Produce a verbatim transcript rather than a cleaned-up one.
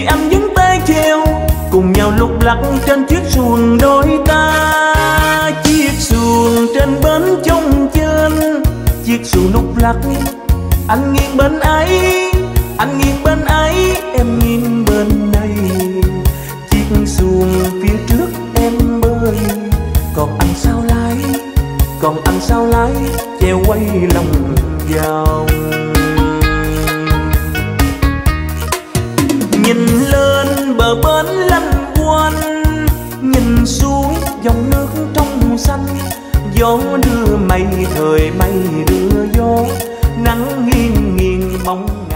anh vẫn tay treo, cùng nhau lúc lắc trên chiếc xuồng đôi ta. Chiếc xuồng trên bến trông trên, chiếc xuồng lúc lắc anh nghiêng bên ấy, anh nghiêng bên ấy, em nghiêng bên đây. Chiếc xuồng phía trước em bơi, còn anh sao lái, còn anh sao lái chèo quay lòng vòng. Nhìn lên bờ bến lanh quanh, nhìn xuống dòng nước trong xanh. Gió đưa mây, thời mây đưa gió, nắng nghiêng nghiêng bóng